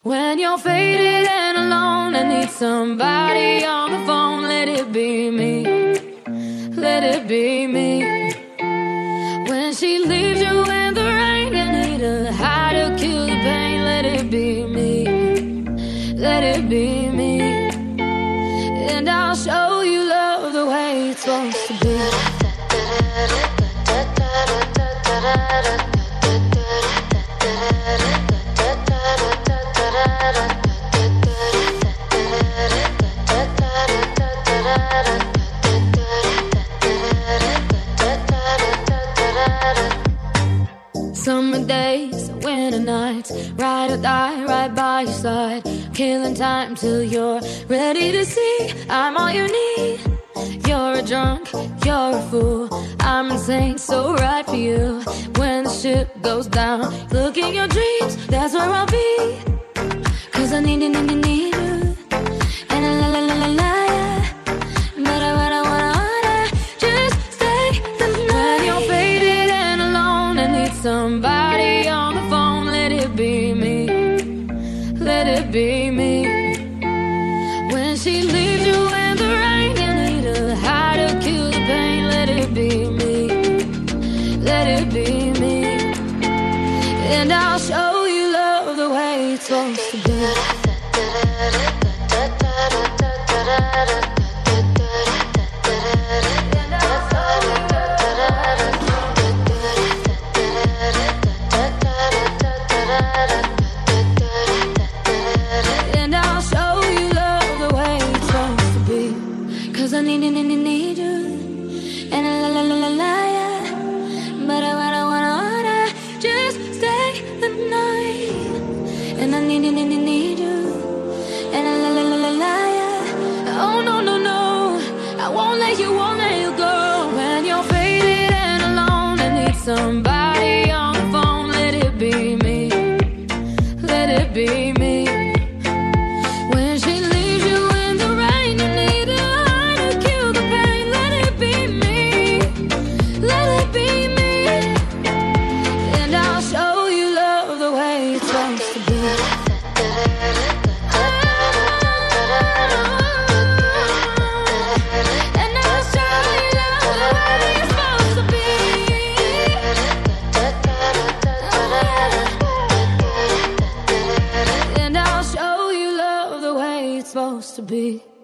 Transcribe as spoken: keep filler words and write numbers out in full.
When you're faded and alone and need somebody on the phone, let it be me, let it be me. When she leaves you in the rain and need a high to kill the pain, let it be me, let it be me. And I'll show you love the way it's supposed to be. Summer days, winter nights, ride or die right by your side, killing time till you're ready to see I'm all you need. You're a drunk, you're a fool, I'm insane, so right for you. When the ship goes down, look in your dreams, that's where I'll be. Cause I need you, need you, need you. And la la la la la, yeah. But I, but I wanna, wanna just stay the night. When you're faded and alone and need somebody on the phone, let it be me, let it be me. When she leaves you in the rain, you need a high to kill the pain, let it be me, let it be me. And I'll show you love the way it's supposed to be. And I'll show you love the way it's supposed to be. Cause I need you, need you, need you. And la la la la la, yeah. But I wanna, wanna, wanna just stay the night. And I need you, need you, need you. And la la la la la, yeah. Oh no, no, no, I won't let you, won't let you go. When you're faded and alone and need somebody on the phone, let it be me, let it be me. When she leaves you in the rain, you need a high to kill the pain, let it be me, let it be me. And I'll show you love the way it's supposed to be. And I'll show you love the way it's supposed to be. And I'll show you love the way it's supposed to be.